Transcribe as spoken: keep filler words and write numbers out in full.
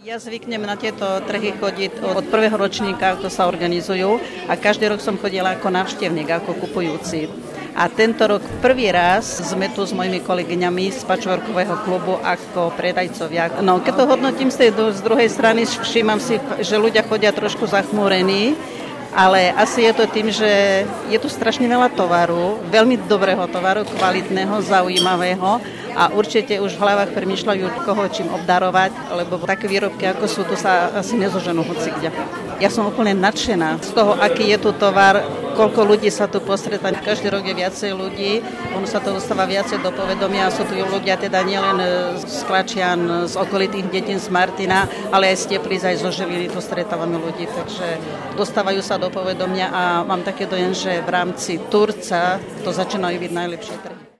Ja zvyknem na tieto trhy chodiť od prvého ročníka, ako sa organizujú, a každý rok som chodila ako návštevník, ako kupujúci. A tento rok prvý raz sme tu s mojimi kolegyňami z patchworkového klubu ako predajcovia. No, keď to hodnotím z tej z druhej strany, všímam si, že ľudia chodia trošku zachmúrení, ale asi je to tým, že je tu strašne veľa tovaru, veľmi dobrého tovaru, kvalitného, zaujímavého, a určite už v hlavách premýšľajú, koho čím obdarovať, lebo také výrobky, ako sú, tu sa asi nezoženú hocikde. Ja som úplne nadšená z toho, aký je tu tovar, koľko ľudí sa tu postretá. Každý rok je viacej ľudí, ono sa to dostáva viacej do povedomia, sú tu ľudia teda nielen z Klačian, z okolitých detín, z Martina, ale aj z Teplíc, aj zo Žiliny, tu stretávame ľudí, takže dostávajú sa do povedomia a mám také dojem, že v rámci Turca to začínajú byť najlepšie trhy.